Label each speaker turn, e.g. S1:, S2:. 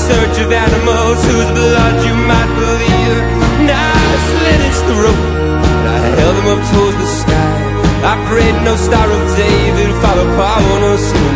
S1: search of animals whose blood you might believe. And I slit its throat, and I held him up towards the sky. I prayed no star of David fall upon us.